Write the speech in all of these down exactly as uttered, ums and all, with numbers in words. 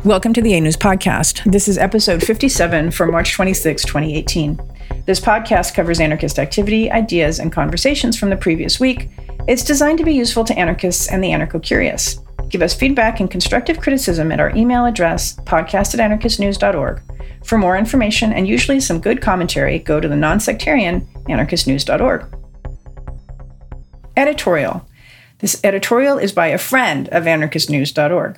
Welcome to the A News Podcast. This is episode fifty-seven for March twenty-sixth, twenty eighteen. This podcast covers anarchist activity, ideas, and conversations from the previous week. It's designed to be useful to anarchists and the anarcho-curious. Give us feedback and constructive criticism at our email address, podcast at anarchist news dot org. For more information and usually some good commentary, go to the non-sectarian anarchist news dot org. Editorial. This editorial is by a friend of anarchist news dot org.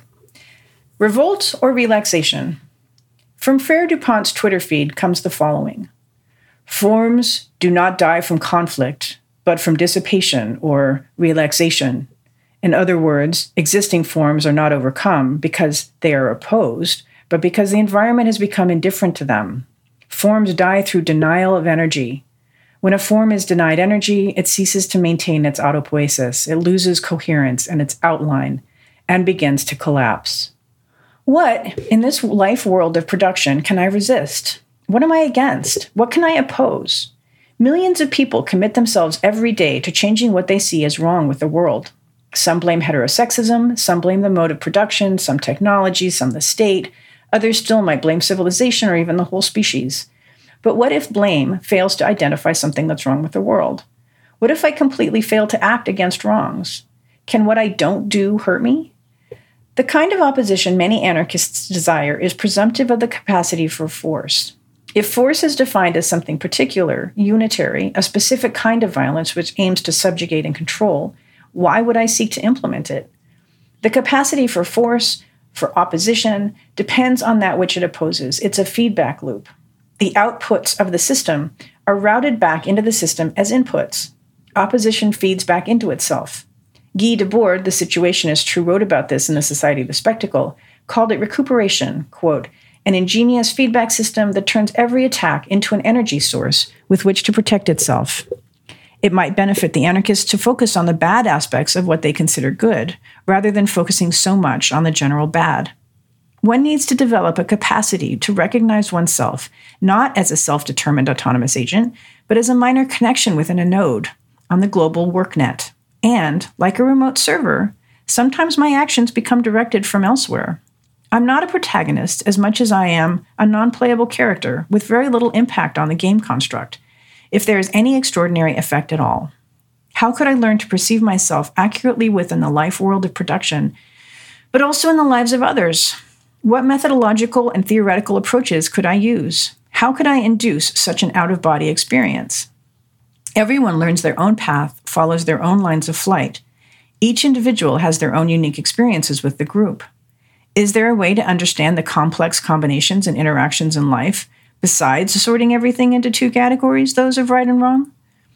Revolt or relaxation? From Frere DuPont's Twitter feed comes the following. Forms do not die from conflict, but from dissipation or relaxation. In other words, existing forms are not overcome because they are opposed, but because the environment has become indifferent to them. Forms die through denial of energy. When a form is denied energy, it ceases to maintain its autopoiesis, it loses coherence and its outline, and begins to collapse. What, in this life world of production, can I resist? What am I against? What can I oppose? Millions of people commit themselves every day to changing what they see as wrong with the world. Some blame heterosexism, some blame the mode of production, some technology, some the state. Others still might blame civilization or even the whole species. But what if blame fails to identify something that's wrong with the world? What if I completely fail to act against wrongs? Can what I don't do hurt me? The kind of opposition many anarchists desire is presumptive of the capacity for force. If force is defined as something particular, unitary, a specific kind of violence which aims to subjugate and control, why would I seek to implement it? The capacity for force, for opposition, depends on that which it opposes. It's a feedback loop. The outputs of the system are routed back into the system as inputs. Opposition feeds back into itself. Guy Debord, the situationist who wrote about this in The Society of the Spectacle, called it recuperation, quote, an ingenious feedback system that turns every attack into an energy source with which to protect itself. It might benefit the anarchists to focus on the bad aspects of what they consider good, rather than focusing so much on the general bad. One needs to develop a capacity to recognize oneself not as a self-determined autonomous agent, but as a minor connection within a node on the global worknet. And, like a remote server, sometimes my actions become directed from elsewhere. I'm not a protagonist as much as I am a non-playable character with very little impact on the game construct, if there is any extraordinary effect at all. How could I learn to perceive myself accurately within the life world of production, but also in the lives of others? What methodological and theoretical approaches could I use? How could I induce such an out-of-body experience? Everyone learns their own path, follows their own lines of flight. Each individual has their own unique experiences with the group. Is there a way to understand the complex combinations and interactions in life, besides sorting everything into two categories, those of right and wrong?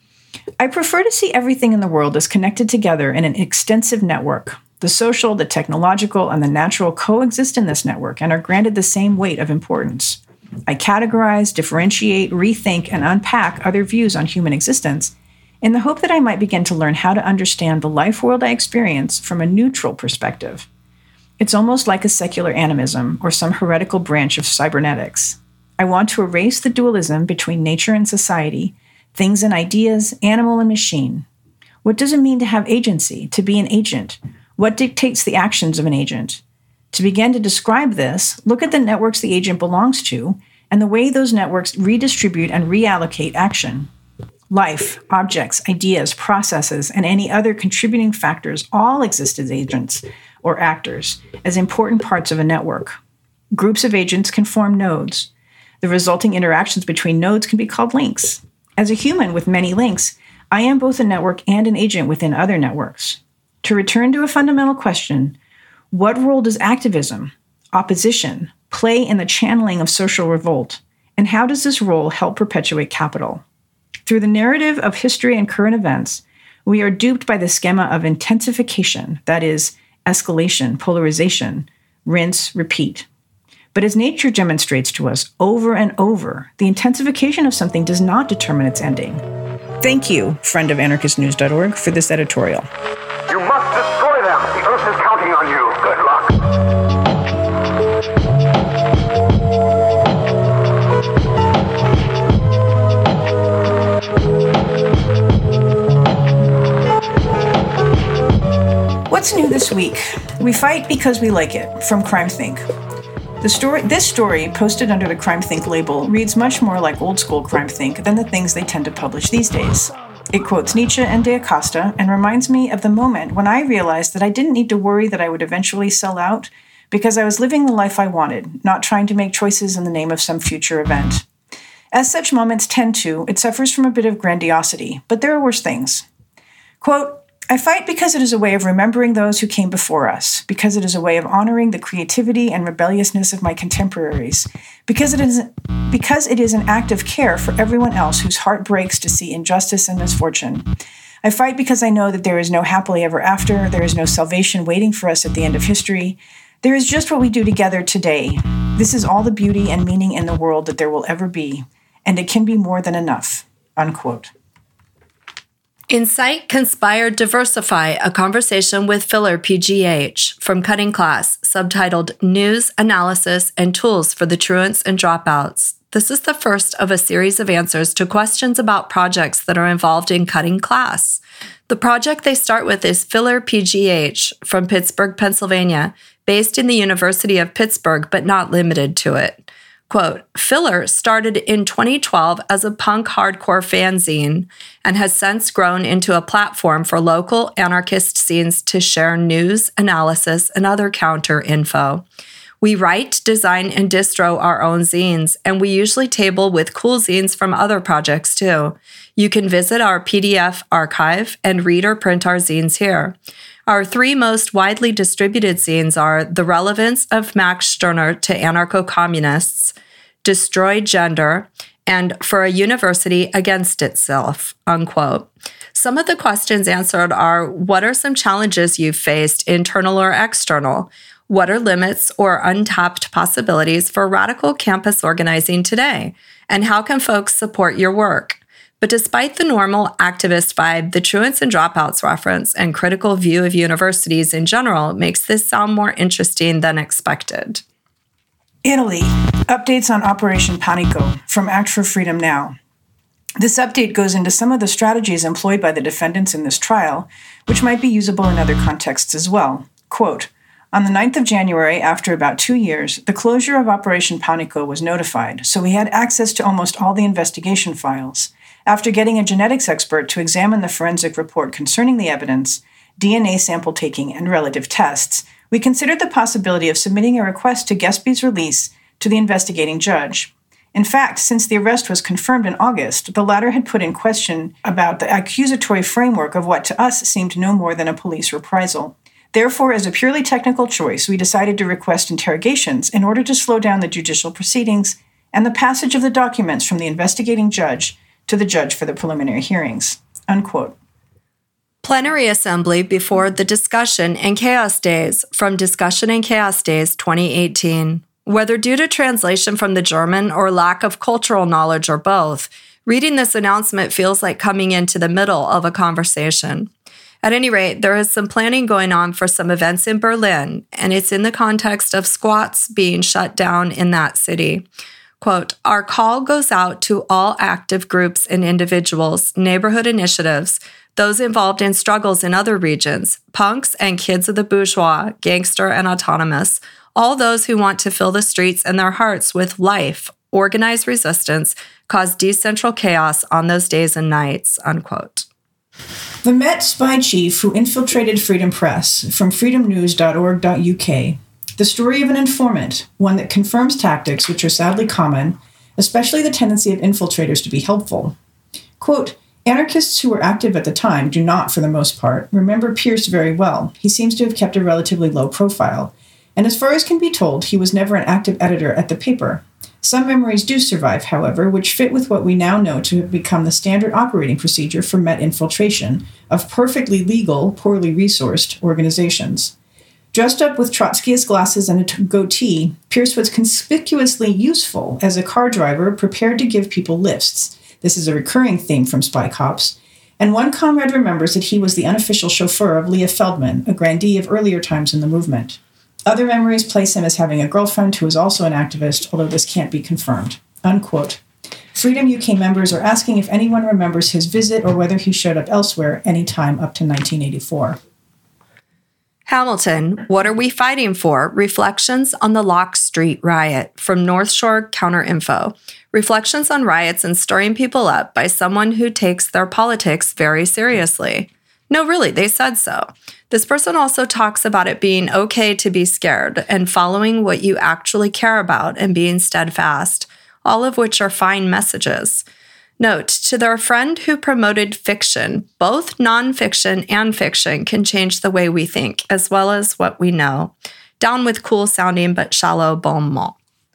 I prefer to see everything in the world as connected together in an extensive network. The social, the technological, and the natural coexist in this network and are granted the same weight of importance. I categorize, differentiate, rethink, and unpack other views on human existence in the hope that I might begin to learn how to understand the life world I experience from a neutral perspective. It's almost like a secular animism or some heretical branch of cybernetics. I want to erase the dualism between nature and society, things and ideas, animal and machine. What does it mean to have agency, to be an agent? What dictates the actions of an agent? To begin to describe this, look at the networks the agent belongs to and the way those networks redistribute and reallocate action. Life, objects, ideas, processes, and any other contributing factors all exist as agents or actors, as important parts of a network. Groups of agents can form nodes. The resulting interactions between nodes can be called links. As a human with many links, I am both a network and an agent within other networks. To return to a fundamental question, what role does activism, opposition, play in the channeling of social revolt, and how does this role help perpetuate capital? Through the narrative of history and current events, we are duped by the schema of intensification, that is, escalation, polarization, rinse, repeat. But as nature demonstrates to us over and over, the intensification of something does not determine its ending. Thank you, friend of anarchist news dot org, for this editorial. You must destroy them. The Earth is counting on you. Good luck. What's new this week? We fight because we like it, from CrimethInc. The story, this story, posted under the CrimethInc label, reads much more like old-school CrimethInc than the things they tend to publish these days. It quotes Nietzsche and De Acosta and reminds me of the moment when I realized that I didn't need to worry that I would eventually sell out because I was living the life I wanted, not trying to make choices in the name of some future event. As such moments tend to, it suffers from a bit of grandiosity, but there are worse things. Quote, I fight because it is a way of remembering those who came before us, because it is a way of honoring the creativity and rebelliousness of my contemporaries, because it is because it is an act of care for everyone else whose heart breaks to see injustice and misfortune. I fight because I know that there is no happily ever after, there is no salvation waiting for us at the end of history. There is just what we do together today. This is all the beauty and meaning in the world that there will ever be, and it can be more than enough. Unquote. Incite, Conspire, Diversify, a conversation with Filler P G H from Cutting Class, subtitled News, Analysis, and Tools for the Truants and Dropouts. This is the first of a series of answers to questions about projects that are involved in Cutting Class. The project they start with is Filler P G H from Pittsburgh, Pennsylvania, based in the University of Pittsburgh, but not limited to it. Quote, Filler started in twenty twelve as a punk hardcore fanzine and has since grown into a platform for local anarchist scenes to share news, analysis, and other counter info. We write, design, and distro our own zines, and we usually table with cool zines from other projects too. You can visit our P D F archive and read or print our zines here. Our three most widely distributed zines are The Relevance of Max Stirner to Anarcho-Communists, Destroy Gender, and For a University Against Itself, unquote. Some of the questions answered are, what are some challenges you've faced, internal or external? What are limits or untapped possibilities for radical campus organizing today? And how can folks support your work? But despite the normal activist vibe, the truants and dropouts reference and critical view of universities in general makes this sound more interesting than expected. Italy. Updates on Operation Panico from Act for Freedom Now. This update goes into some of the strategies employed by the defendants in this trial, which might be usable in other contexts as well. Quote, on the ninth of January, after about two years, the closure of Operation Panico was notified, so we had access to almost all the investigation files. After getting a genetics expert to examine the forensic report concerning the evidence, D N A sample taking, and relative tests, we considered the possibility of submitting a request to Gillespie's release to the investigating judge. In fact, since the arrest was confirmed in August, the latter had put in question about the accusatory framework of what to us seemed no more than a police reprisal. Therefore, as a purely technical choice, we decided to request interrogations in order to slow down the judicial proceedings and the passage of the documents from the investigating judge to the judge for the preliminary hearings. Unquote. Plenary Assembly before the Discussion and Chaos Days from Discussion and Chaos Days twenty eighteen. Whether due to translation from the German or lack of cultural knowledge or both, reading this announcement feels like coming into the middle of a conversation. At any rate, there is some planning going on for some events in Berlin, and it's in the context of squats being shut down in that city. Quote, our call goes out to all active groups and individuals, neighborhood initiatives, those involved in struggles in other regions, punks and kids of the bourgeois, gangster and autonomous, all those who want to fill the streets and their hearts with life, organize resistance, cause decentral chaos on those days and nights, unquote. The Met spy chief who infiltrated Freedom Press from freedom news dot org dot U K. The story of an informant, one that confirms tactics which are sadly common, especially the tendency of infiltrators to be helpful. Quote, anarchists who were active at the time do not, for the most part, remember Pierce very well. He seems to have kept a relatively low profile. And as far as can be told, he was never an active editor at the paper. Some memories do survive, however, which fit with what we now know to have become the standard operating procedure for Met infiltration of perfectly legal, poorly resourced organizations. Dressed up with Trotskyist glasses and a goatee, Pierce was conspicuously useful as a car driver prepared to give people lifts. This is a recurring theme from Spy Cops. And one comrade remembers that he was the unofficial chauffeur of Leah Feldman, a grandee of earlier times in the movement. Other memories place him as having a girlfriend who is also an activist, although this can't be confirmed. Unquote. Freedom U K members are asking if anyone remembers his visit or whether he showed up elsewhere any time up to nineteen eighty-four. Hamilton, What Are We Fighting For? Reflections on the Locke Street Riot from North Shore Counterinfo. Reflections on riots and stirring people up by someone who takes their politics very seriously. No, really, they said so. This person also talks about it being okay to be scared and following what you actually care about and being steadfast, all of which are fine messages. Note, to their friend who promoted fiction, both nonfiction and fiction can change the way we think, as well as what we know. Down with cool-sounding but shallow bon mot.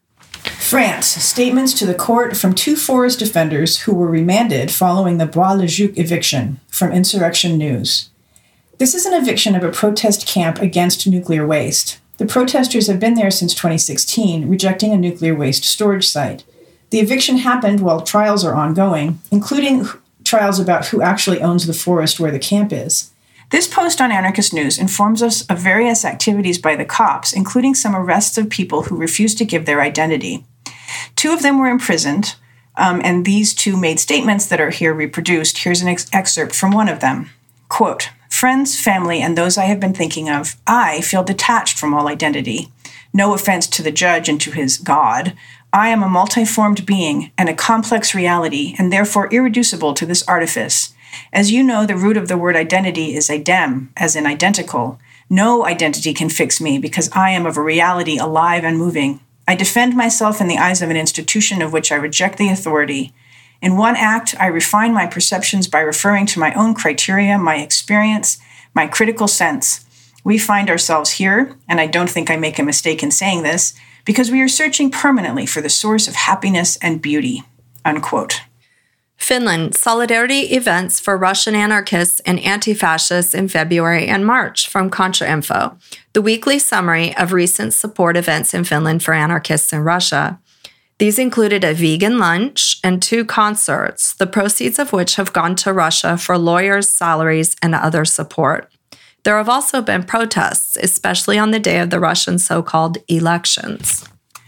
France, statements to the court from two forest defenders who were remanded following the Bois-le-Duc eviction, from Insurrection News. This is an eviction of a protest camp against nuclear waste. The protesters have been there since twenty sixteen, rejecting a nuclear waste storage site. The eviction happened while trials are ongoing, including trials about who actually owns the forest where the camp is. This post on Anarchist News informs us of various activities by the cops, including some arrests of people who refused to give their identity. Two of them were imprisoned, um, and these two made statements that are here reproduced. Here's an ex- excerpt from one of them. Quote, "Friends, family, and those I have been thinking of, I feel detached from all identity. No offense to the judge and to his God. I am a multiformed being and a complex reality, and therefore irreducible to this artifice. As you know, the root of the word identity is idem, as in identical. No identity can fix me because I am of a reality alive and moving. I defend myself in the eyes of an institution of which I reject the authority. In one act, I refine my perceptions by referring to my own criteria, my experience, my critical sense. We find ourselves here, and I don't think I make a mistake in saying this, because we are searching permanently for the source of happiness and beauty." Unquote. Finland, solidarity events for Russian anarchists and anti-fascists in February and March, from Contrainfo, the weekly summary of recent support events in Finland for anarchists in Russia. These included a vegan lunch and two concerts, the proceeds of which have gone to Russia for lawyers' salaries and other support. There have also been protests, especially on the day of the Russian so-called elections.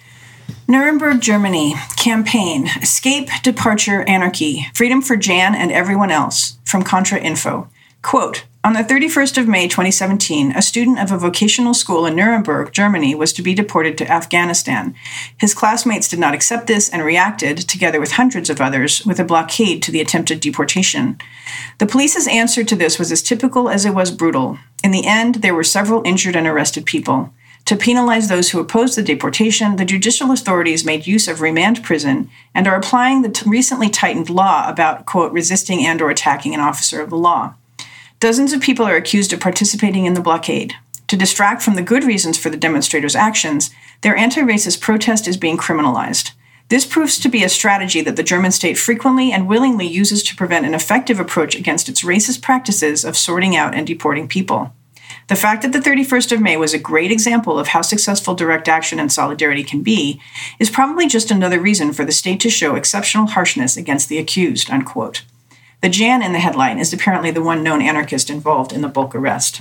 Nuremberg, Germany. Campaign. Escape, Departure, Anarchy. Freedom for Jan and everyone else. From Contrainfo. Quote, "On the thirty-first of May twenty seventeen, a student of a vocational school in Nuremberg, Germany, was to be deported to Afghanistan. His classmates did not accept this and reacted, together with hundreds of others, with a blockade to the attempted deportation. The police's answer to this was as typical as it was brutal. In the end, there were several injured and arrested people. To penalize those who opposed the deportation, the judicial authorities made use of remand prison and are applying the t- recently tightened law about, quote, resisting and or attacking an officer of the law. Dozens of people are accused of participating in the blockade. To distract from the good reasons for the demonstrators' actions, their anti-racist protest is being criminalized. This proves to be a strategy that the German state frequently and willingly uses to prevent an effective approach against its racist practices of sorting out and deporting people. The fact that the thirty-first of May was a great example of how successful direct action and solidarity can be is probably just another reason for the state to show exceptional harshness against the accused," unquote. The Jan in the headline is apparently the one known anarchist involved in the bulk arrest.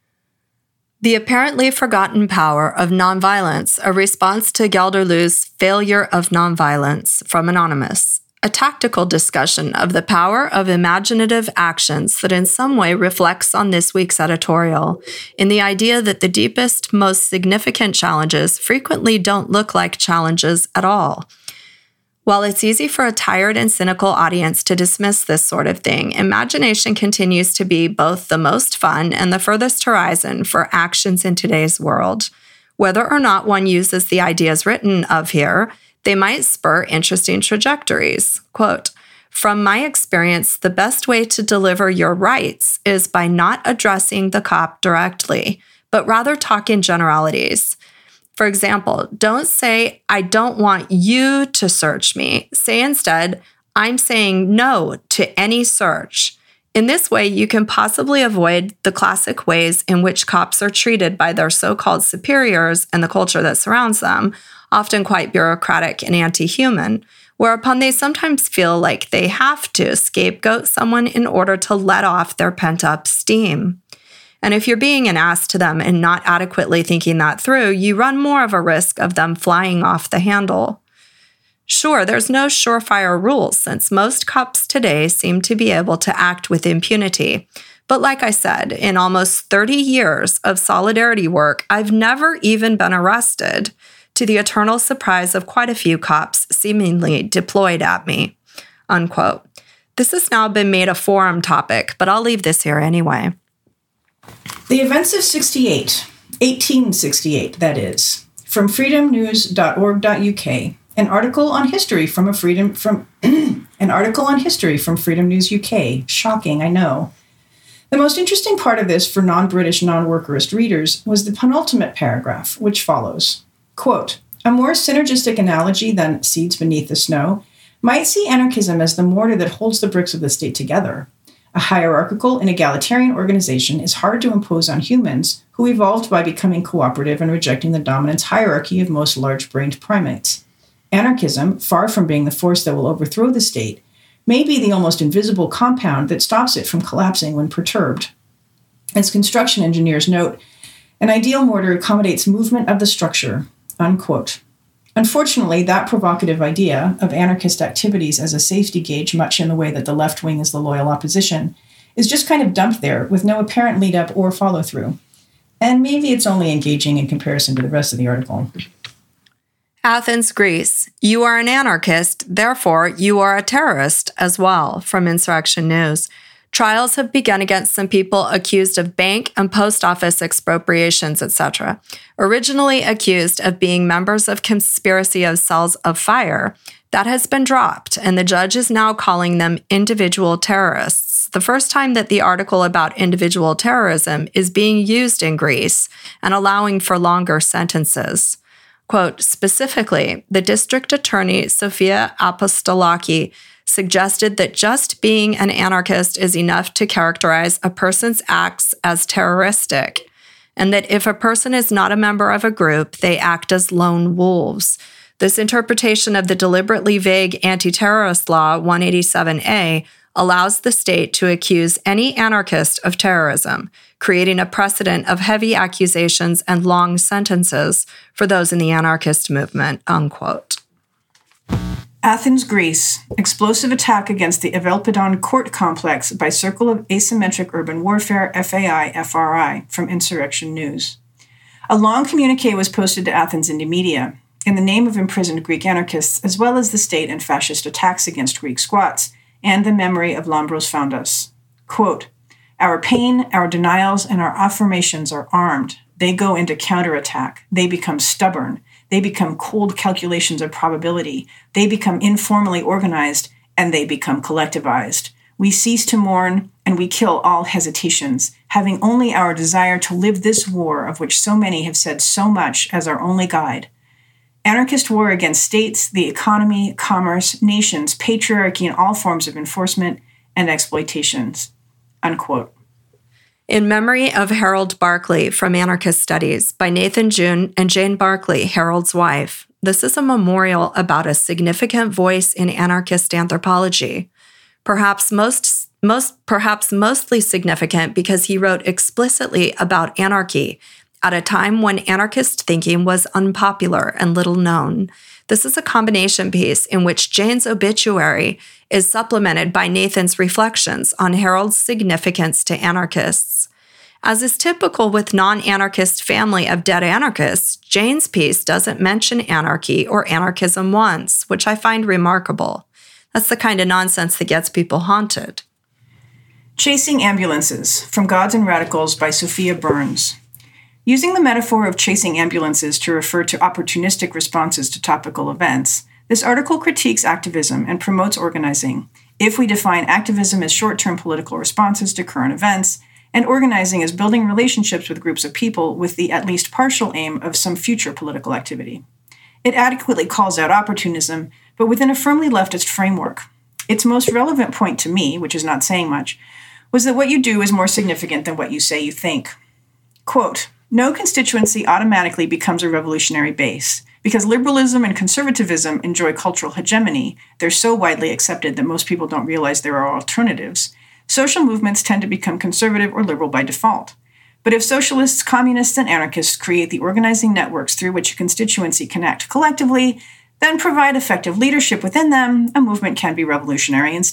The apparently forgotten power of nonviolence, a response to Gelderloos' failure of nonviolence, from Anonymous. A tactical discussion of the power of imaginative actions that in some way reflects on this week's editorial, in the idea that the deepest, most significant challenges frequently don't look like challenges at all. While it's easy for a tired and cynical audience to dismiss this sort of thing, imagination continues to be both the most fun and the furthest horizon for actions in today's world. Whether or not one uses the ideas written of here, they might spur interesting trajectories. Quote, "From my experience, the best way to deliver your rights is by not addressing the cop directly, but rather talk in generalities. For example, don't say, I don't want you to search me. Say instead, I'm saying no to any search. In this way, you can possibly avoid the classic ways in which cops are treated by their so-called superiors and the culture that surrounds them, often quite bureaucratic and anti-human, whereupon they sometimes feel like they have to scapegoat someone in order to let off their pent-up steam. And if you're being an ass to them and not adequately thinking that through, you run more of a risk of them flying off the handle. Sure, there's no surefire rules since most cops today seem to be able to act with impunity, But like I said, in almost thirty years of solidarity work, I've never even been arrested, to the eternal surprise of quite a few cops seemingly deployed at me." Unquote. This has now been made a forum topic, but I'll leave this here anyway. The events of sixty-eight, eighteen sixty-eight, that is, from freedom news dot org dot U K, an article on history from a freedom from an article on history from Freedom News U K. Shocking, I know. The most interesting part of this for non-British, non-workerist readers was the penultimate paragraph, which follows, quote, "A more synergistic analogy than seeds beneath the snow might see anarchism as the mortar that holds the bricks of the state together. A hierarchical and egalitarian organization is hard to impose on humans who evolved by becoming cooperative and rejecting the dominance hierarchy of most large-brained primates. Anarchism, far from being the force that will overthrow the state, may be the almost invisible compound that stops it from collapsing when perturbed. As construction engineers note, an ideal mortar accommodates movement of the structure," unquote. Unfortunately, that provocative idea of anarchist activities as a safety gauge, much in the way that the left wing is the loyal opposition, is just kind of dumped there with no apparent lead-up or follow-through. And maybe it's only engaging in comparison to the rest of the article. Athens, Greece. "You are an anarchist, therefore you are a terrorist as well," from Insurrection News. Trials have begun against some people accused of bank and post office expropriations, et cetera. Originally accused of being members of conspiracy of cells of fire, that has been dropped, and the judge is now calling them individual terrorists. The first time that the article about individual terrorism is being used in Greece and allowing for longer sentences. Quote, specifically, the district attorney, Sophia Apostolaki, suggested that just being an anarchist is enough to characterize a person's acts as terroristic, and that if a person is not a member of a group, they act as lone wolves. This interpretation of the deliberately vague anti-terrorist law one eighty-seven A allows the state to accuse any anarchist of terrorism, creating a precedent of heavy accusations and long sentences for those in the anarchist movement, unquote. Athens, Greece. Explosive attack against the Evelpidon court complex by Circle of Asymmetric Urban Warfare, F A I F R I, from Insurrection News. A long communique was posted to Athens Indymedia in the name of imprisoned Greek anarchists, as well as the state and fascist attacks against Greek squats, and the memory of Lambros Foundas. Quote, "Our pain, our denials, and our affirmations are armed. They go into counterattack. They become stubborn. They become cold calculations of probability. They become informally organized, and they become collectivized. We cease to mourn, and we kill all hesitations, having only our desire to live this war of which so many have said so much as our only guide. Anarchist war against states, the economy, commerce, nations, patriarchy, and all forms of enforcement and exploitations." Unquote. In memory of Harold Barkley from Anarchist Studies by Nathan June and Jane Barkley, Harold's wife. This is a memorial about a significant voice in anarchist anthropology. Perhaps most, most, perhaps mostly significant because he wrote explicitly about anarchy at a time when anarchist thinking was unpopular and little known. This is a combination piece in which Jane's obituary is supplemented by Nathan's reflections on Harold's significance to anarchists. As is typical with non-anarchist family of dead anarchists, Jane's piece doesn't mention anarchy or anarchism once, which I find remarkable. That's the kind of nonsense that gets people haunted. Chasing Ambulances, from Gods and Radicals by Sophia Burns. Using the metaphor of chasing ambulances to refer to opportunistic responses to topical events, this article critiques activism and promotes organizing, if we define activism as short-term political responses to current events, and organizing as building relationships with groups of people with the at least partial aim of some future political activity. It adequately calls out opportunism, but within a firmly leftist framework. Its most relevant point to me, which is not saying much, was that what you do is more significant than what you say you think. Quote, "No constituency automatically becomes a revolutionary base. Because liberalism and conservatism enjoy cultural hegemony, they're so widely accepted that most people don't realize there are alternatives. Social movements tend to become conservative or liberal by default. But if socialists, communists, and anarchists create the organizing networks through which a constituency can act collectively, then provide effective leadership within them, a movement can be revolutionary instead."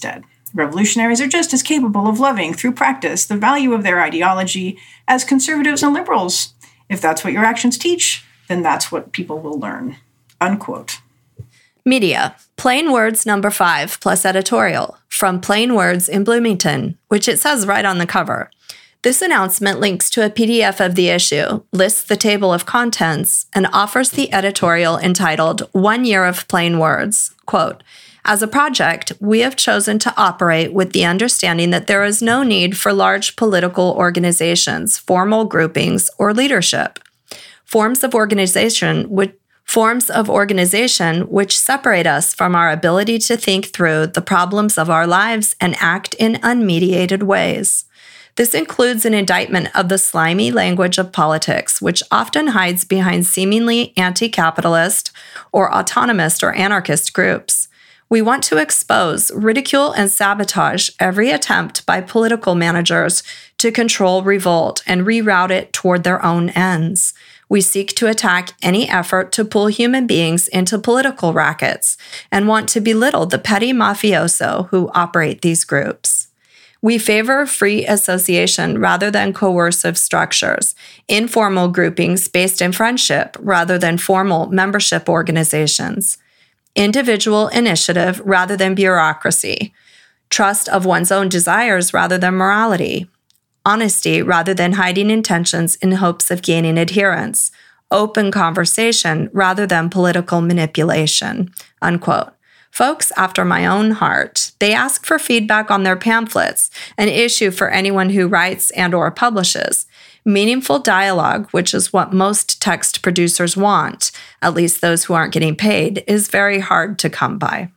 Revolutionaries are just as capable of loving, through practice, the value of their ideology as conservatives and liberals. If that's what your actions teach, then that's what people will learn." Unquote. Media. Plain Words number five plus editorial from Plain Words in Bloomington, which it says right on the cover. This announcement links to a P D F of the issue, lists the table of contents, and offers the editorial entitled One Year of Plain Words. Quote, "As a project, we have chosen to operate with the understanding that there is no need for large political organizations, formal groupings, or leadership. Forms of organization would Forms of organization which separate us from our ability to think through the problems of our lives and act in unmediated ways. This includes an indictment of the slimy language of politics, which often hides behind seemingly anti-capitalist or autonomist or anarchist groups. We want to expose, ridicule, and sabotage every attempt by political managers to control revolt and reroute it toward their own ends. We seek to attack any effort to pull human beings into political rackets and want to belittle the petty mafioso who operate these groups. We favor free association rather than coercive structures, informal groupings based in friendship rather than formal membership organizations, individual initiative rather than bureaucracy, trust of one's own desires rather than morality, honesty rather than hiding intentions in hopes of gaining adherence, open conversation rather than political manipulation." Unquote. Folks after my own heart. They ask for feedback on their pamphlets, an issue for anyone who writes and or publishes. Meaningful dialogue, which is what most text producers want, at least those who aren't getting paid, is very hard to come by.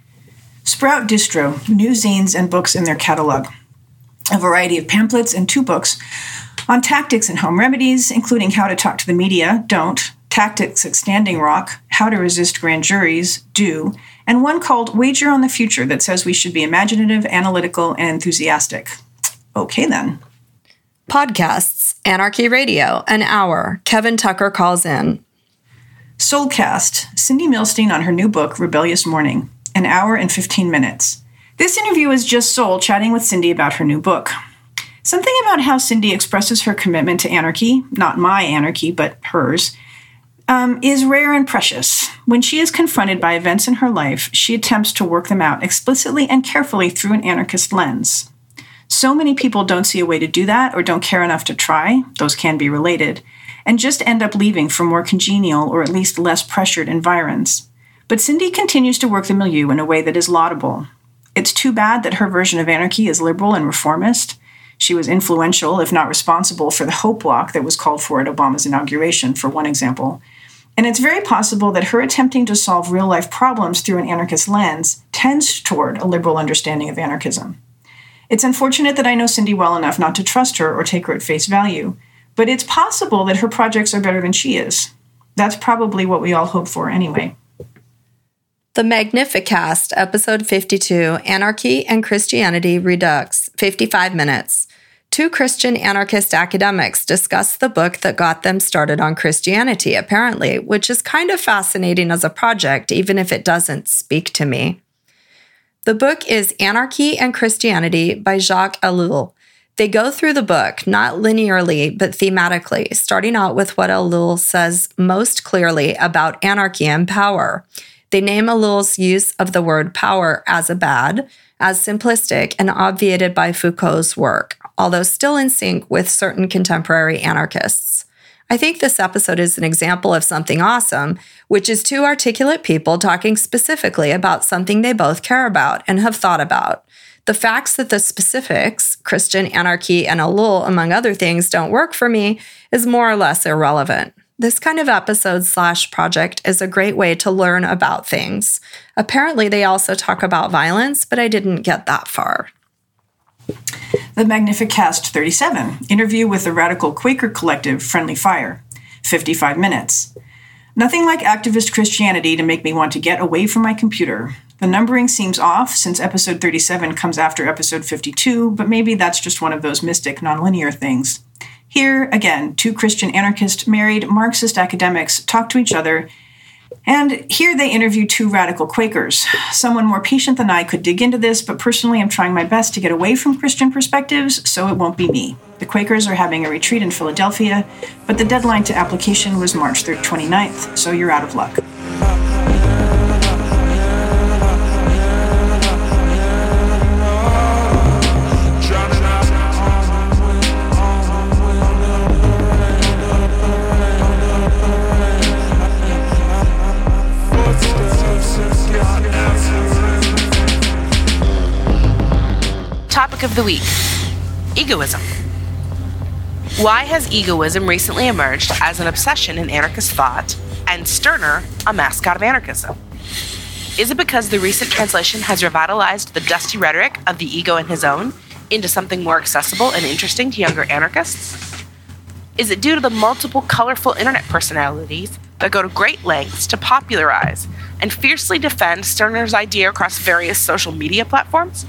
Sprout Distro, new zines and books in their catalog. A variety of pamphlets and two books on tactics and home remedies, including How to Talk to the Media, Don't, Tactics at Standing Rock, How to Resist Grand Juries, Do, and one called Wager on the Future that says we should be imaginative, analytical, and enthusiastic. Okay, then. Podcasts. Anarchy Radio, an hour. Kevin Tucker calls in. Soulcast. Cindy Milstein on her new book, Rebellious Morning. An hour and fifteen minutes. This interview is just Soul chatting with Cindy about her new book. Something about how Cindy expresses her commitment to anarchy, not my anarchy, but hers, um, is rare and precious. When she is confronted by events in her life, she attempts to work them out explicitly and carefully through an anarchist lens. So many people don't see a way to do that or don't care enough to try, those can be related, and just end up leaving for more congenial or at least less pressured environs. But Cindy continues to work the milieu in a way that is laudable. It's too bad that her version of anarchy is liberal and reformist. She was influential, if not responsible, for the Hope Walk that was called for at Obama's inauguration, for one example. And it's very possible that her attempting to solve real-life problems through an anarchist lens tends toward a liberal understanding of anarchism. It's unfortunate that I know Cindy well enough not to trust her or take her at face value, but it's possible that her projects are better than she is. That's probably what we all hope for anyway. The Magnificast, Episode fifty-two, Anarchy and Christianity Redux, fifty-five minutes. Two Christian anarchist academics discuss the book that got them started on Christianity, apparently, which is kind of fascinating as a project, even if it doesn't speak to me. The book is Anarchy and Christianity by Jacques Ellul. They go through the book, not linearly, but thematically, starting out with what Ellul says most clearly about anarchy and power. They name Ellul's use of the word power as a bad, as simplistic and obviated by Foucault's work, although still in sync with certain contemporary anarchists. I think this episode is an example of something awesome, which is two articulate people talking specifically about something they both care about and have thought about. The facts that the specifics, Christian anarchy and Ellul, among other things, don't work for me is more or less irrelevant. This kind of episode slash project is a great way to learn about things. Apparently, they also talk about violence, but I didn't get that far. The Magnificast thirty-seven, interview with the radical Quaker collective Friendly Fire, fifty-five minutes. Nothing like activist Christianity to make me want to get away from my computer. The numbering seems off since episode thirty-seven comes after episode fifty-two, but maybe that's just one of those mystic nonlinear things. Here, again, two Christian anarchist, married Marxist academics talk to each other And here they interview two radical Quakers. Someone more patient than I could dig into this, but personally I'm trying my best to get away from Christian perspectives, so it won't be me. The Quakers are having a retreat in Philadelphia, but the deadline to application was March twenty-ninth, so you're out of luck. Topic of the week: egoism. Why has egoism recently emerged as an obsession in anarchist thought, and Stirner a mascot of anarchism? Is it because the recent translation has revitalized the dusty rhetoric of the ego in his own into something more accessible and interesting to younger anarchists? Is it due to the multiple colorful internet personalities that go to great lengths to popularize and fiercely defend Stirner's idea across various social media platforms?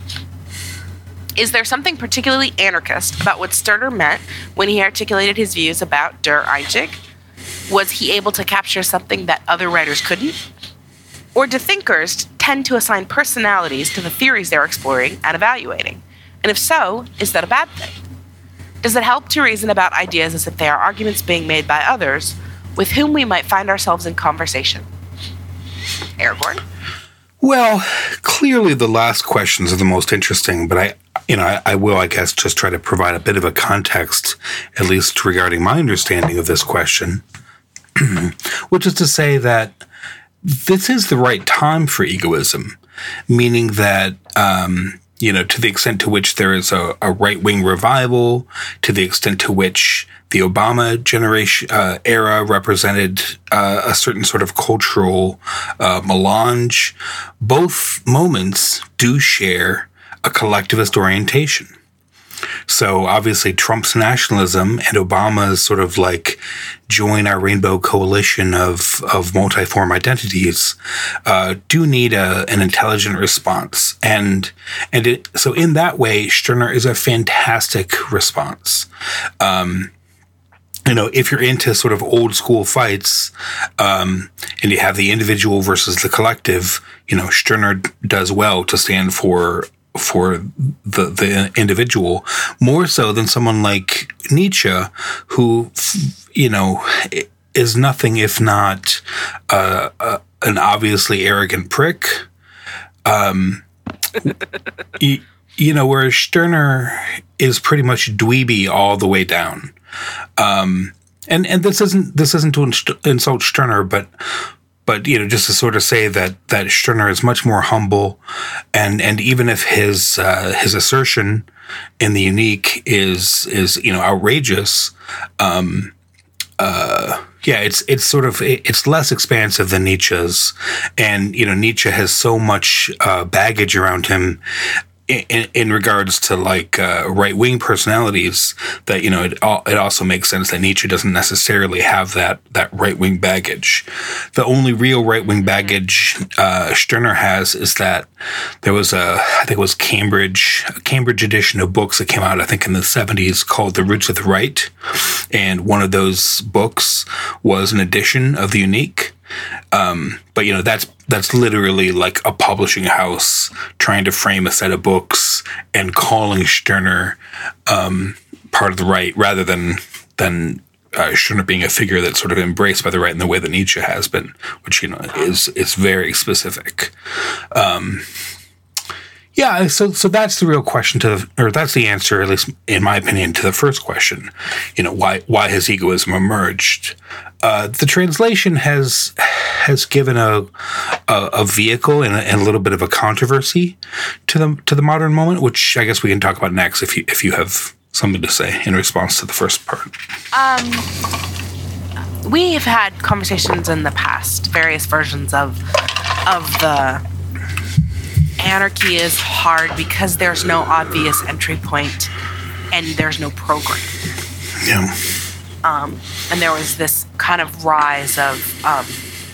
Is there something particularly anarchist about what Stirner meant when he articulated his views about Der Einzig? Was he able to capture something that other writers couldn't? Or do thinkers tend to assign personalities to the theories they're exploring and evaluating? And if so, is that a bad thing? Does it help to reason about ideas as if they are arguments being made by others with whom we might find ourselves in conversation? Aragorn? Well, clearly the last questions are the most interesting, but I, you know, I, I will, I guess, just try to provide a bit of a context, at least regarding my understanding of this question, which is to say that this is the right time for egoism, meaning that, um, you know, to the extent to which there is a, a right-wing revival, to the extent to which the Obama generation uh, era represented uh, a certain sort of cultural uh, melange, both moments do share a collectivist orientation. So obviously Trump's nationalism and Obama's sort of like join our rainbow coalition of, of multiform identities uh, do need a, an intelligent response. And and it, so in that way, Stirner is a fantastic response. Um, You know, if you're into sort of old school fights, um, and you have the individual versus the collective, you know, Stirner does well to stand for for the the individual more so than someone like Nietzsche, who, you know, is nothing if not uh, uh, an obviously arrogant prick. Um, you, you know, whereas Stirner is pretty much dweeby all the way down. Um, and, and this isn't, this isn't to inst- insult Stirner, but, but, you know, just to sort of say that, that Stirner is much more humble. And, and even if his, uh, his assertion in the unique is, is, you know, outrageous, um, uh, yeah, it's, it's sort of, it's less expansive than Nietzsche's. And, you know, Nietzsche has so much, uh, baggage around him In, in regards to like uh, right-wing personalities, that, you know, it it also makes sense that Nietzsche doesn't necessarily have that that right-wing baggage. The only real right-wing baggage uh, Stirner has is that there was a, I think it was Cambridge, a Cambridge edition of books that came out, I think in the seventies, called The Roots of the Right, and one of those books was an edition of the Unique. Um, but, you know, that's that's literally like a publishing house trying to frame a set of books and calling Stirner um, part of the right, rather than than uh, Stirner being a figure that's sort of embraced by the right in the way that Nietzsche has been, which, you know, is is very specific. Um, yeah, so so that's the real question to, the, or that's the answer, at least in my opinion, to the first question. You know, why why has egoism emerged? Uh, the translation has has given a a, a vehicle and a, and a little bit of a controversy to the to the modern moment, which I guess we can talk about next if you if you have something to say in response to the first part. Um, we have had conversations in the past, various versions of of the anarchy is hard because there's no obvious entry point and there's no program. Yeah. Um, and there was this kind of rise of um,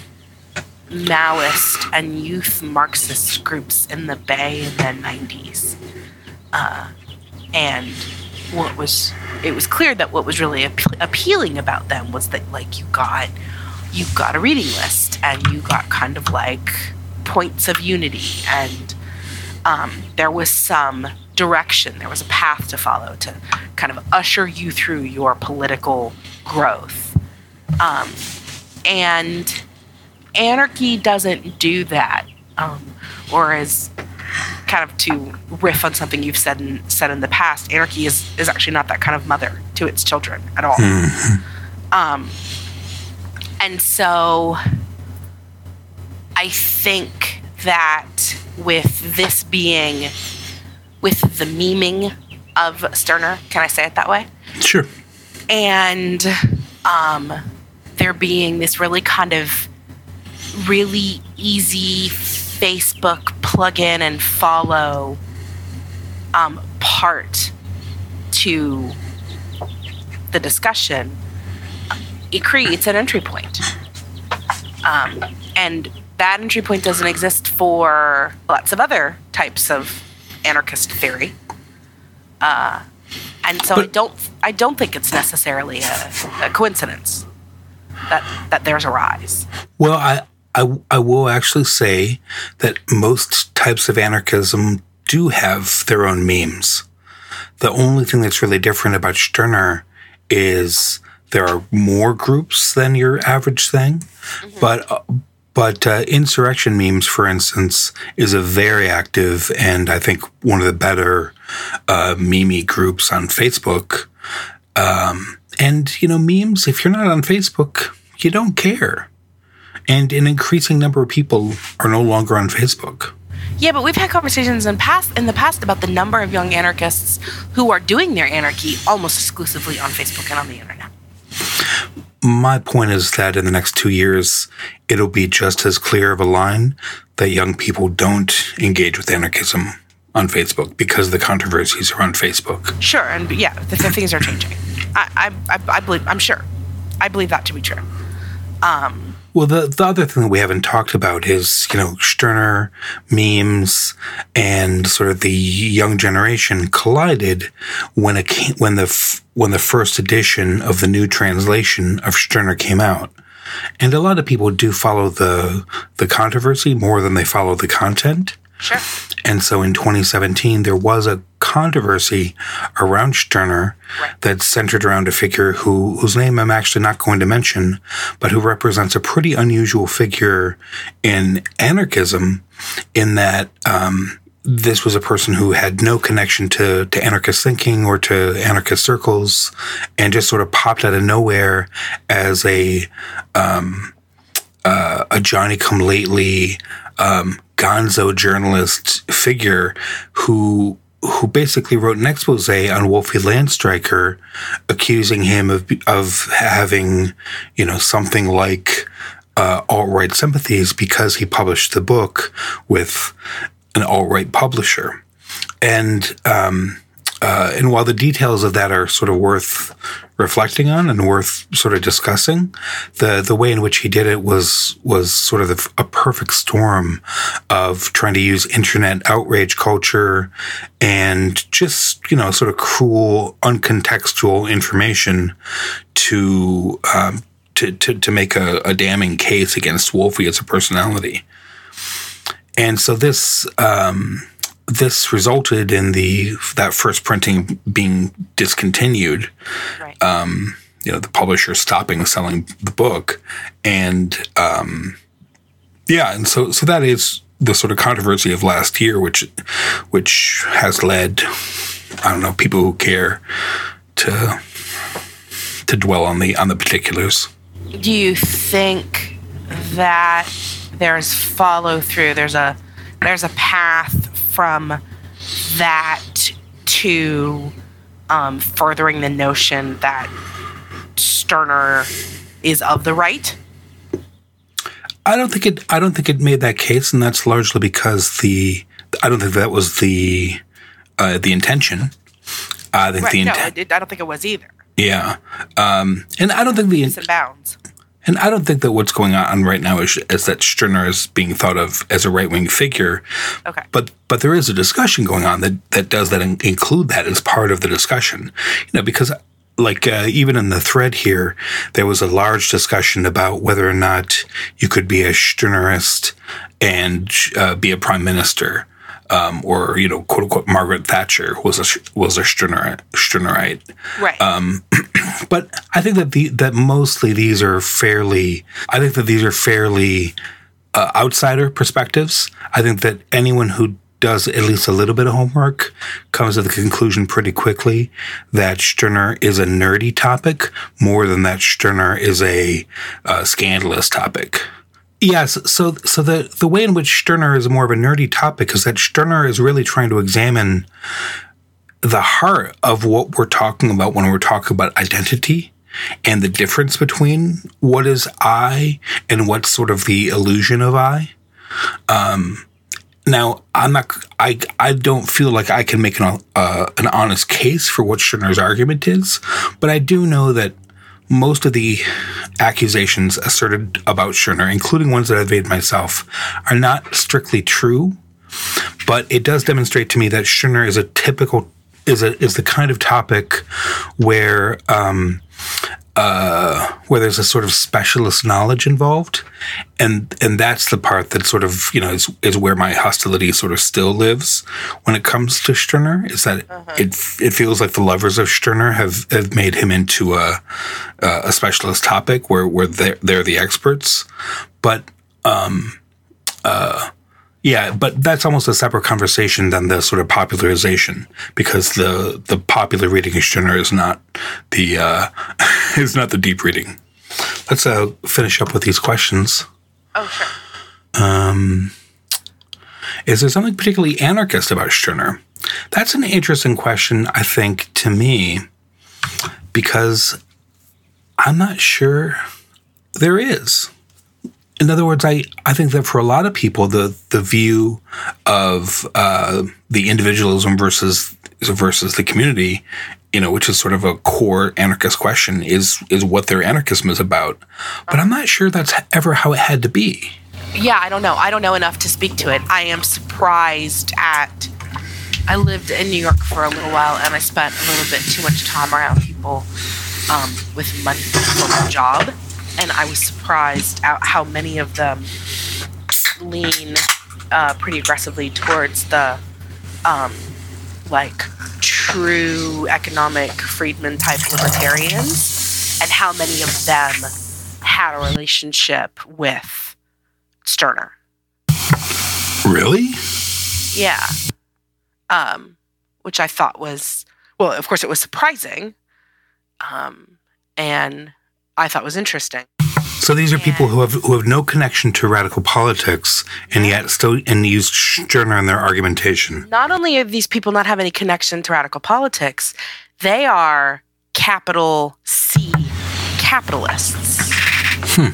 Maoist and youth Marxist groups in the Bay in the nineties. Uh, and what was, it was clear that what was really appe- appealing about them was that, like, you got you got a reading list, and you got kind of like points of unity, and um, there was some direction, there was a path to follow to kind of usher you through your political growth. Um, and anarchy doesn't do that, um, or is kind of to riff on something you've said in, said in the past, anarchy is, is actually not that kind of mother to its children at all. Mm-hmm. Um, and so I think that with this being, with the memeing of Stirner, can I say it that way? Sure. And um, there being this really kind of really easy Facebook plug in and follow um, part to the discussion, it creates an entry point. Um, and that entry point doesn't exist for lots of other types of anarchist theory. Uh, and so but, I don't I don't think it's necessarily a, a coincidence that that there's a rise. Well, I, I I will actually say that most types of anarchism do have their own memes. The only thing that's really different about Stirner is there are more groups than your average thing, mm-hmm. but uh, but uh, insurrection memes, for instance, is a very active and I think one of the better uh, meme groups on Facebook. Um, and you know, memes, if you're not on Facebook, you don't care. And an increasing number of people are no longer on Facebook. Yeah, but we've had conversations in past in the past about the number of young anarchists who are doing their anarchy almost exclusively on Facebook and on the internet. My point is that in the next two years, it'll be just as clear of a line that young people don't engage with anarchism on Facebook because the controversies are on Facebook. Sure, and yeah, the, the things are changing. I, I, I, I believe. I'm sure. I believe that to be true. Um, well, the the other thing that we haven't talked about is, you know, Stirner, memes, and sort of the young generation collided when it came, when the when the first edition of the new translation of Stirner came out. And a lot of people do follow the the controversy more than they follow the content. Sure. And so in twenty seventeen, there was a controversy around Stirner right. that centered around a figure who whose name I'm actually not going to mention, but who represents a pretty unusual figure in anarchism in that um, this was a person who had no connection to, to anarchist thinking or to anarchist circles and just sort of popped out of nowhere as a um, uh, a Johnny-come-lately um, gonzo journalist figure who who basically wrote an expose on Wolfie Landstreicher, accusing him of of having, you know, something like uh, alt-right sympathies because he published the book with an alt-right publisher. And um, uh, and while the details of that are sort of worth reflecting on and worth sort of discussing, the the way in which he did it was was sort of the, a perfect storm of trying to use internet outrage culture and just, you know, sort of cruel, uncontextual information to um, to, to to make a, a damning case against Wolfie as a personality. And so this um, this resulted in the that first printing being discontinued. Right. Um, you know, the publisher stopping selling the book, and um, yeah, and so so that is the sort of controversy of last year, which which has led, I don't know, people who care to to dwell on the on the particulars. Do you think that there's follow through? There's a there's a path from that to um, furthering the notion that Stirner is of the right? I don't think it. I don't think it made that case, and that's largely because the. I don't think that was the uh, the intention. I think right, the no, intent. it, I don't think it was either. Yeah, um, and I don't think the. It's in bounds. And I don't think that what's going on right now is, is that Stirner is being thought of as a right-wing figure. Okay. But but there is a discussion going on that, that does that in, include that as part of the discussion. You know, because like uh, even in the thread here, there was a large discussion about whether or not you could be a Stirnerist and uh, be a prime minister, um, or you know, quote unquote, Margaret Thatcher was a was a Stirner, Stirnerite, right? Um, but I think that the that mostly these are fairly. I think that these are fairly uh, outsider perspectives. I think that anyone who does at least a little bit of homework comes to the conclusion pretty quickly that Stirner is a nerdy topic more than that Stirner is a uh, scandalous topic. Yes, so so the, the way in which Stirner is more of a nerdy topic is that Stirner is really trying to examine the heart of what we're talking about when we're talking about identity and the difference between what is I and what's sort of the illusion of I. Um, Now, I'm not. I I don't feel like I can make an uh, an honest case for what Stirner's argument is, but I do know that most of the accusations asserted about Stirner, including ones that I've made myself, are not strictly true. But it does demonstrate to me that Stirner is a typical is a is the kind of topic where um, uh, where there's a sort of specialist knowledge involved, and and that's the part that sort of, you know, is is where my hostility sort of still lives when it comes to Stirner. Is that uh-huh. it it feels like the lovers of Stirner have, have made him into a a specialist topic where where they're, they're the experts, but um uh. Yeah, but that's almost a separate conversation than the sort of popularization, because the the popular reading of Stirner is not the uh, is not the deep reading. Let's uh, finish up with these questions. Oh, sure. Um, is there something particularly anarchist about Stirner? That's an interesting question, I think, to me, because I'm not sure there is. In other words, I, I think that for a lot of people, the the view of uh, the individualism versus versus the community, you know, which is sort of a core anarchist question, is is what their anarchism is about. But I'm not sure that's ever how it had to be. Yeah, I don't know. I don't know enough to speak to it. I am surprised at. I lived in New York for a little while, and I spent a little bit too much time around people um, with money for a job. And I was surprised at how many of them lean uh, pretty aggressively towards the, um, like, true economic Friedman-type libertarians, and how many of them had a relationship with Stirner. Really? Yeah. Um, which I thought was, well, of course it was surprising, um, and I thought was interesting. So these are and people who have who have no connection to radical politics, and yet still and use Stirner in their argumentation. Not only are these people not have any connection to radical politics, they are capital C capitalists. Hmm.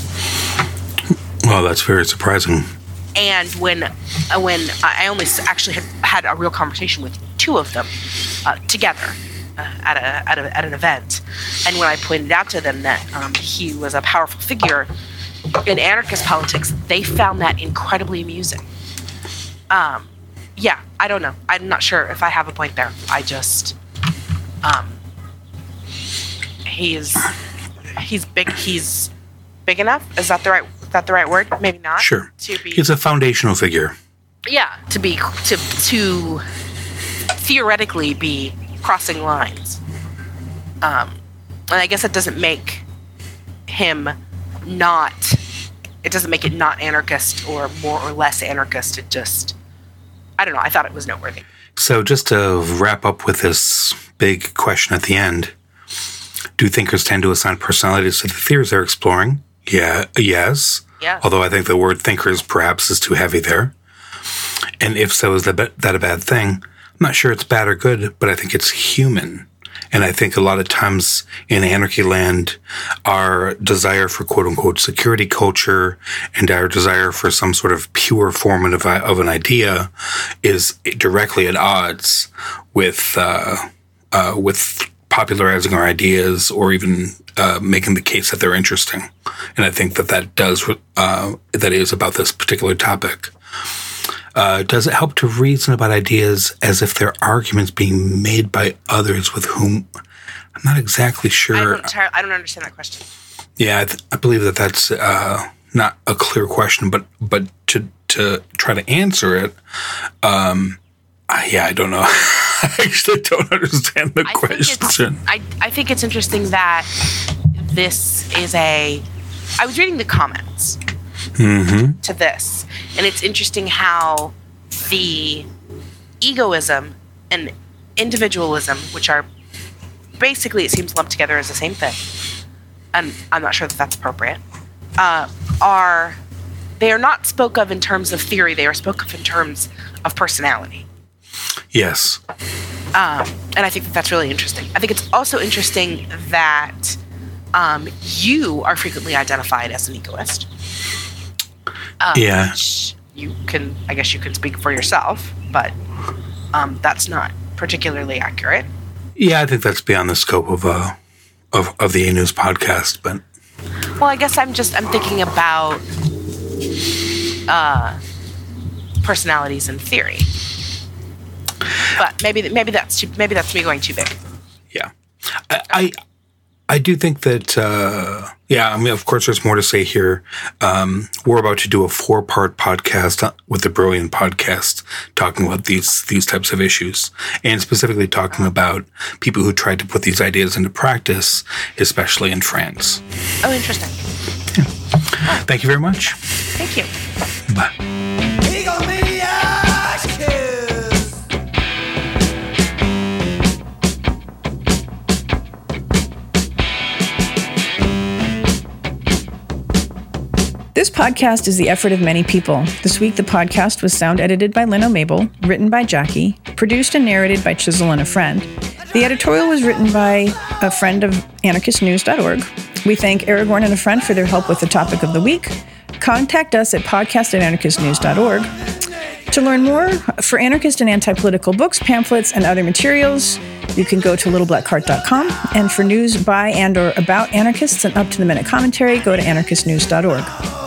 Well, that's very surprising. And when uh, when I only actually had had a real conversation with two of them uh, together. At a, at a at an event, and when I pointed out to them that um, he was a powerful figure in anarchist politics, they found that incredibly amusing. Um, yeah, I don't know. I'm not sure if I have a point there. I just, um, he is, he's big. He's big enough. Is that the right? Is that the right word? Maybe not. Sure. To be, he's a foundational figure. Yeah, to be to to theoretically be crossing lines. Um, and I guess it doesn't make him not, it doesn't make it not anarchist or more or less anarchist. It just, I don't know, I thought it was noteworthy. So just to wrap up with this big question at the end, do thinkers tend to assign personalities to the theories they're exploring? Yeah, yes. Yeah. Although I think the word thinkers perhaps is too heavy there. And if so, is that that a bad thing? I'm not sure it's bad or good, but I think it's human. And I think a lot of times in anarchy land, our desire for quote-unquote security culture and our desire for some sort of pure form of, of an idea is directly at odds with uh, uh, with popularizing our ideas or even uh, making the case that they're interesting. And I think that that does uh, that is about this particular topic. Uh, does it help to reason about ideas as if they're arguments being made by others with whom I'm not exactly sure. I don't, entirely, I don't understand that question. Yeah, I, th- I believe that that's uh, not a clear question, but but to to try to answer it, um, I, yeah, I don't know. I actually don't understand the I question. Think I I think it's interesting that this is a. I was reading the comments mm-hmm. to this, and it's interesting how the egoism and individualism, which are basically, it seems lumped together as the same thing, and I'm not sure that that's appropriate, uh, are, they are not spoke of in terms of theory, they are spoke of in terms of personality. Yes. Um, and I think that that's really interesting. I think it's also interesting that um, you are frequently identified as an egoist. Um, yeah. Which you can, I guess you can speak for yourself, but um, that's not particularly accurate. Yeah, I think that's beyond the scope of uh of, of the A News podcast, but well, I guess I'm just I'm thinking about uh, personalities in theory, but maybe maybe that's too, maybe that's me going too big. Yeah, I I, I do think that uh, yeah. I mean, of course, there's more to say here. Um, we're about to do a four part podcast with the Brilliant Podcast, talking about these these types of issues, and specifically talking about people who tried to put these ideas into practice, especially in France. Oh, interesting. Yeah. Thank you very much. Thank you. Bye. This podcast is the effort of many people. This week, the podcast was sound edited by Lynn O'Mabel, written by Jackie, produced and narrated by Chisel and a friend. The editorial was written by a friend of anarchist news dot org. We thank Aragorn and a friend for their help with the topic of the week. Contact us at podcast at anarchist news dot org. To learn more for anarchist and anti-political books, pamphlets, and other materials, you can go to little black cart dot com. And for news by and or about anarchists and up-to-the-minute commentary, go to anarchist news dot org.